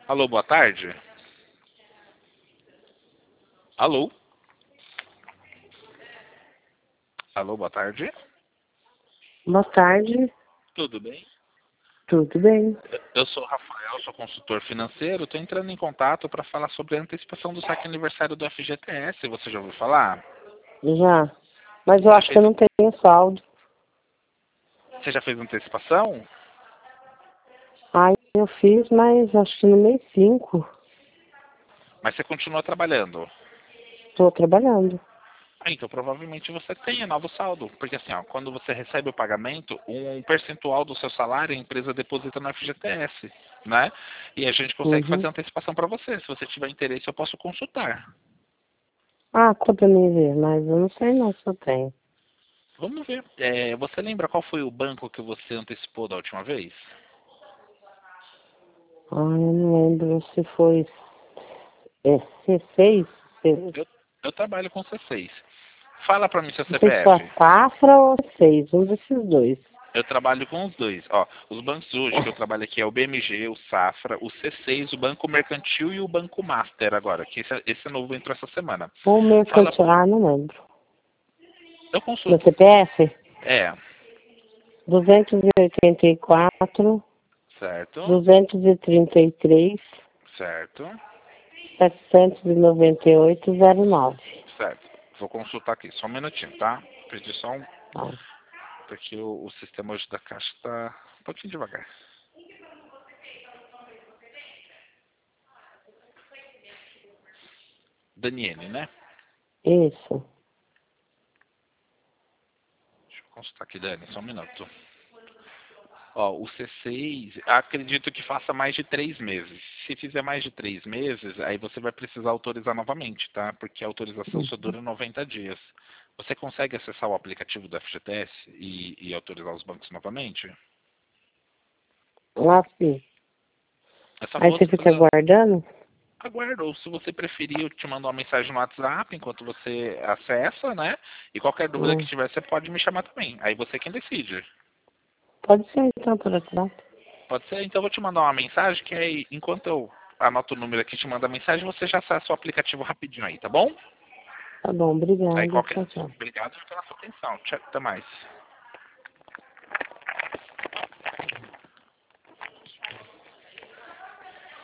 Alô, boa tarde. Alô? Alô, boa tarde. Boa tarde, Tudo bem? tudo bem? Eu sou o Rafael, sou consultor financeiro. Estou entrando em contato para falar sobre a antecipação do saque aniversário do FGTS. Você já ouviu falar? Já. Mas eu Você acho que fez, eu não tenho saldo. você já fez antecipação? Aí eu fiz, mas acho que no mês 5 Mas você continua trabalhando? estou trabalhando. Ah, então provavelmente você tenha novo saldo. Porque assim, ó, quando você recebe o pagamento, um percentual do seu salário a empresa deposita no FGTS, né? E a gente consegue Uhum. fazer antecipação para você. Se você tiver interesse, eu posso consultar. Ah, conta pra mim ver, mas eu não sei não se eu tenho. Vamos ver. Você lembra qual foi o banco que você antecipou da última vez? Ah, eu não lembro se foi C6. Eu, eu trabalho com C6. Fala para mim seu Não sei se foi a CPF. Safra ou C6, um desses dois. Eu trabalho com os dois. Ó, os bancos hoje que eu trabalho aqui é o BMG, o Safra, o C6, o Banco Mercantil e o Banco Master agora, que esse novo entrou essa semana. O Fala, mercantil, ah, não lembro. eu Meu consulto. CPF? É, 284, certo, 233, certo, 798,09. certo. Vou consultar aqui, só um minutinho, tá? Pedi só um, Tá. porque o sistema hoje da Caixa tá um pouquinho devagar. Daniele, né? Isso. Deixa eu consultar aqui, Dani, só um minuto. Ó, o C6, acredito que faça mais de 3 meses. Se fizer mais de 3 meses, aí você vai precisar autorizar novamente, tá? Porque a autorização só dura 90 dias. Você consegue acessar o aplicativo do FGTS e autorizar os bancos novamente? Lá sim. É só Aí você você fica fazer. aguardando? Aguardo, ou se você preferir, eu te mando uma mensagem no WhatsApp enquanto você acessa, né? E qualquer dúvida que Hum. tiver, você pode me chamar também. Aí você é quem decide. Pode ser então por WhatsApp. Pode ser? Então eu vou te mandar uma mensagem que aí, enquanto eu anoto o número aqui e te mando a mensagem, você já acessa o aplicativo rapidinho aí, tá bom? Tá bom, Aí obrigada. qualquer. Tchau, tchau. Obrigado pela sua atenção. Tchau, até mais.